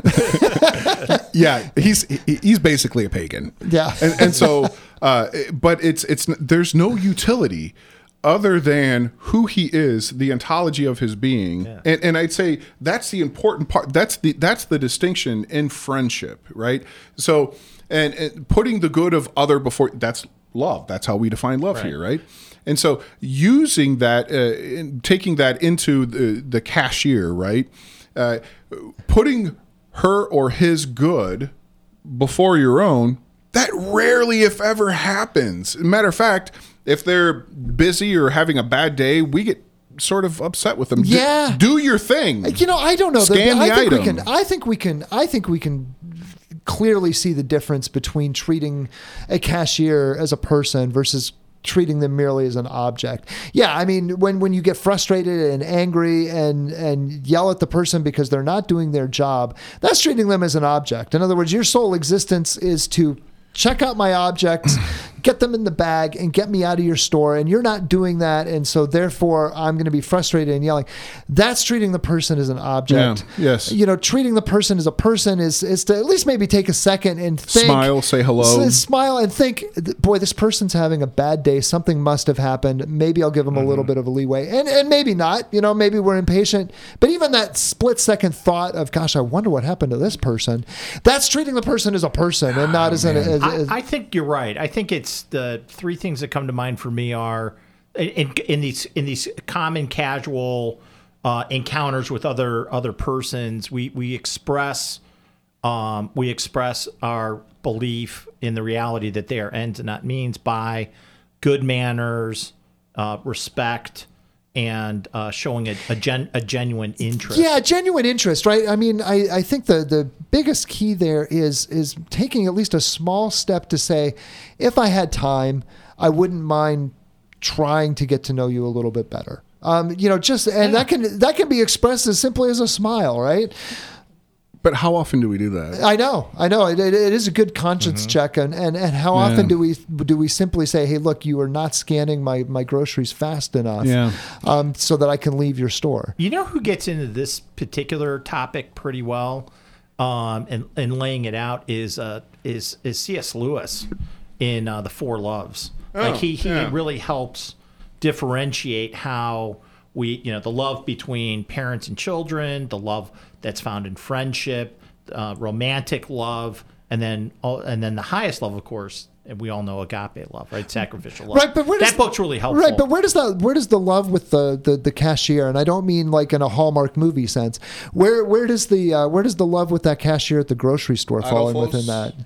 Yeah, he's he- he's basically a pagan. Yeah. and, and so, uh, but it's it's there's no utility other than who he is, the ontology of his being. Yeah. And, and I'd say that's the important part. That's the that's the distinction in friendship, right? So, and, and putting the good of other before, that's love. That's how we define love right. here, right? And so using that, uh, in, taking that into the, the cashier, right? Uh, putting her or his good before your own, that rarely, if ever, happens. Matter of fact, if they're busy or having a bad day, we get sort of upset with them. Yeah, do, do your thing. You know, I don't know. Scan the, the I think item. we can. I think we can. I think we can clearly see the difference between treating a cashier as a person versus treating them merely as an object. Yeah, I mean, when, when you get frustrated and angry and, and yell at the person because they're not doing their job, that's treating them as an object. In other words, your sole existence is to check out my objects, get them in the bag, and get me out of your store. And you're not doing that. And so therefore, I'm going to be frustrated and yelling. That's treating the person as an object. Yeah. Yes. You know, treating the person as a person is, is to at least maybe take a second and think. Smile, say hello. S- smile and think, boy, this person's having a bad day. Something must have happened. Maybe I'll give them mm-hmm. a little bit of a leeway. And, and maybe not. You know, maybe we're impatient. But even that split second thought of, gosh, I wonder what happened to this person. That's treating the person as a person and not oh, as an... As, I, I think you're right. I think it's the three things that come to mind for me are in, in these in these common casual uh, encounters with other other persons. We we express um, we express our belief in the reality that they are ends and not means by good manners, uh, respect, and uh, showing a a, gen, a genuine interest. Yeah, genuine interest, right? I mean, I, I think the, the biggest key there is is taking at least a small step to say, if I had time, I wouldn't mind trying to get to know you a little bit better. Um, you know, just and yeah. that can that can be expressed as simply as a smile, right? But how often do we do that? I know, I know. It, it, it is a good conscience mm-hmm. check, and, and, and how yeah. often do we do we simply say, "Hey, look, you are not scanning my, my groceries fast enough, yeah. um, so that I can leave your store." You know who gets into this particular topic pretty well, um, and and laying it out is uh, is is C S Lewis in uh, the Four Loves. Oh, like he he yeah. really helps differentiate how we, you know, the love between parents and children, the love that's found in friendship, uh, romantic love, and then and then the highest love, of course, and we all know agape love, right? Sacrificial love. Right, but where does, that book's really helpful. Right, but where does that where does the love with the, the, the cashier, and I don't mean like in a Hallmark movie sense, where where does the uh, where does the love with that cashier at the grocery store fall in within that?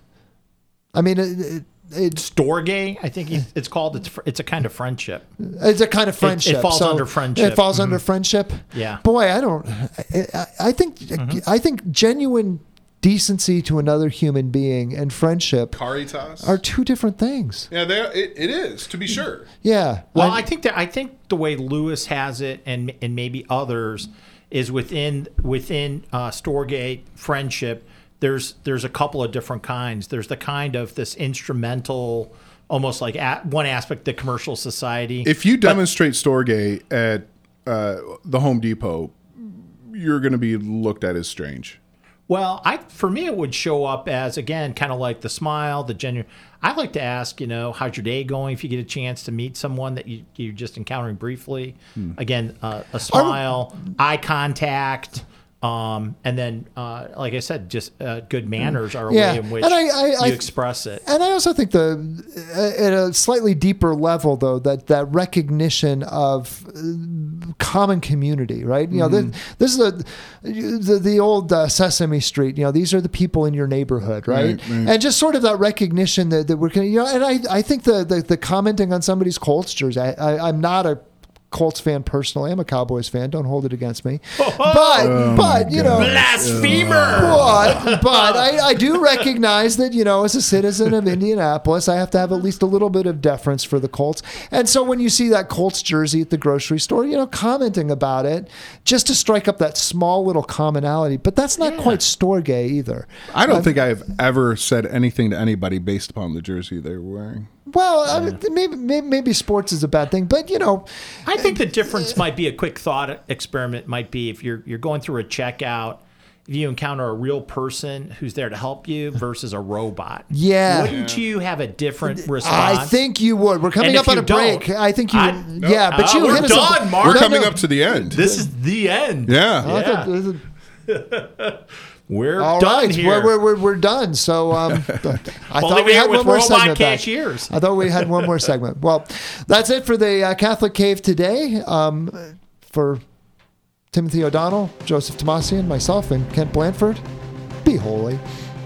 I mean, it, it, It's Storge, I think it's called. It's it's a kind of friendship. It's a kind of friendship. It, it falls so under friendship. It falls mm-hmm. under friendship. Yeah. Boy, I don't. I, I think mm-hmm. I think genuine decency to another human being and friendship Caritas are two different things. Yeah, they it, it is, to be sure. Yeah. Well, I, I think that I think the way Lewis has it, and and maybe others, is within within uh, Storge friendship. There's there's a couple of different kinds. There's the kind of this instrumental, almost like at one aspect, the commercial society. If you demonstrate Storge at uh, the Home Depot, you're going to be looked at as strange. Well, I for me it would show up as, again, kind of like the smile, the genuine. I like to ask, you know, how's your day going? If you get a chance to meet someone that you, you're just encountering briefly, hmm. again, uh, a smile, eye contact. Um, and then, uh, like I said, just uh, good manners are a yeah. way in which I, I, you I, express it. And I also think the at a slightly deeper level, though, that that recognition of common community, right? You know, mm-hmm. this, this is a, the the old uh, Sesame Street. You know, these are the people in your neighborhood, right? right, right. And just sort of that recognition that, that we're, you know, and I I think the the, the commenting on somebody's Colts jersey. I, I, I'm not a Colts fan personally. I'm a Cowboys fan. Don't hold it against me. Oh, but, oh but you know, blasphemer. But, but I, I do recognize that, you know, as a citizen of Indianapolis, I have to have at least a little bit of deference for the Colts. And so when you see that Colts jersey at the grocery store, you know, commenting about it just to strike up that small little commonality. But that's not yeah. quite Storge either. I don't um, think I've ever said anything to anybody based upon the jersey they were wearing. Well, yeah. I mean, maybe, maybe maybe sports is a bad thing, but you know, I think the difference might be a quick thought experiment. Might be if you're you're going through a checkout, if you encounter a real person who's there to help you versus a robot. Yeah. Wouldn't you have a different response? I think you would. We're coming And up if on you a break. don't, I think you. I- would. Yeah, but Uh, you we're hit us. done, up- Mark. We're No, coming no. up to the end. This is the end. yeah. I Yeah. thought this is- We're All done right, here. we're, we're, we're, we're done. So um, I Only thought we here had with one more robot segment back. cashiers. I thought we had one more segment. Well, that's it for the uh, Catholic Cave today. Um, for Timothy O'Donnell, Joseph Tomasian, myself, and Kent Blanford, be holy.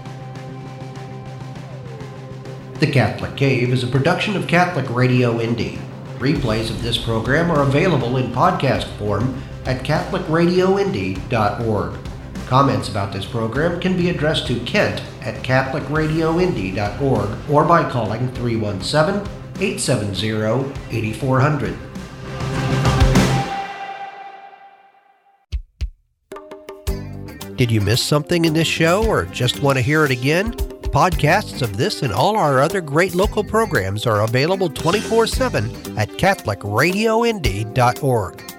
The Catholic Cave is a production of Catholic Radio Indy. Replays of this program are available in podcast form at catholic radio indy dot org. Comments about this program can be addressed to Kent at catholic radio indy dot org or by calling three one seven, eight seven zero, eight four zero zero. Did you miss something in this show or just want to hear it again? Podcasts of this and all our other great local programs are available twenty-four seven at catholic radio indy dot org.